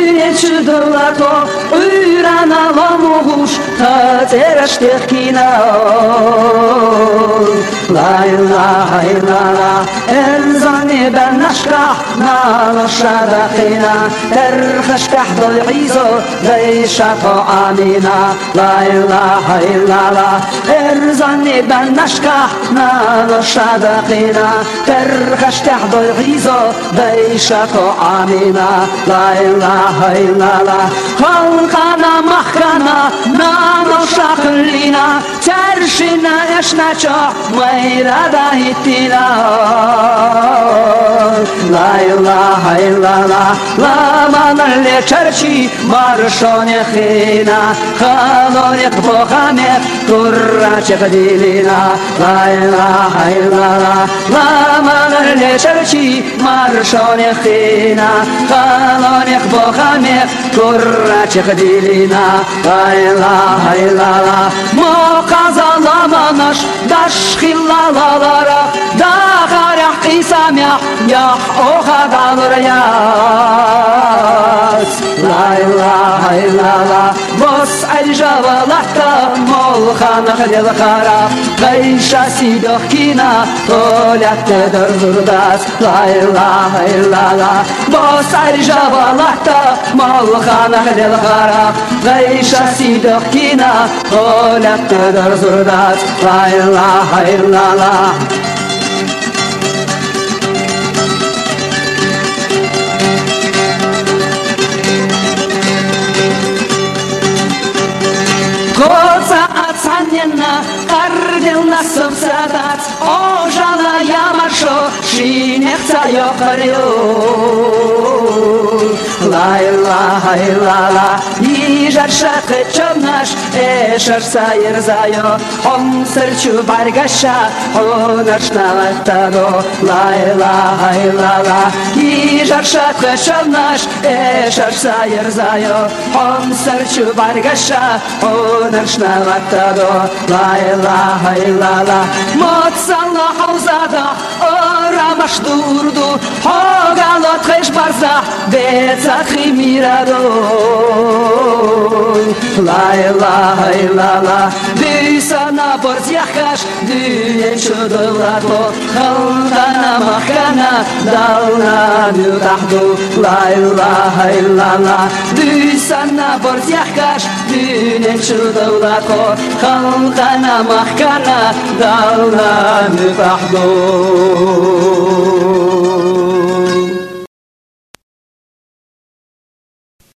Чудола то уйрана ламуш та тераштехкина ла илаха илlallah элзани бенашка на нашадахина терхаштах долизо лейша то амина ла илаха илlallah элзани бенашка на нашадахина терхаштах долизо лейша то амина ла илаха illallah Halkana mahkana nano şaklina Çarşına eşnaça mayrada hittina La ilaha illallah La manale çarşi marşone khina Khalonik bohamet turra çekdilina La ilaha illallah La manale çarşi marşone khina Khalonik bohamet turra çekdilina La ilaha illallah Muqazalamamış daş xillalalara Dağaraq isamyaq yaq oğa qalır yaz La ilaha illallah Vos aljavalatda molxanaq del qaraq Qayşa sidohkina tolatdadır zurdas La ilaha illallah Vos aljavalatda molxanaq del qaraq Qayşa sidohkina tolatdadır zurdas La ilaha illallah Коца отцанена, кардел нас обсадат, ожала я маршо, шинехца йохарю. La ilaha illallah, ижар шатхы чомнаш, эшар сайыр зайо, он сырчу баргаша, онашна латтадо. La ilaha illallah, ижар шатхы чомнаш, эшар сайыр зайо, он сырчу баргаша, onashna lаттадо. La ilaha illallah, motsalla havzada, oramash durdu, hogalot khish barza, betzachi mirado. La ilaha illallah, dysana borzyachash, düyen çudolato, khalqana mahkana, dalna dütahdu. La ilaha illallah, dysana borzyachash, düyen çudolato, khalqana mahkana, dalna dütahdu.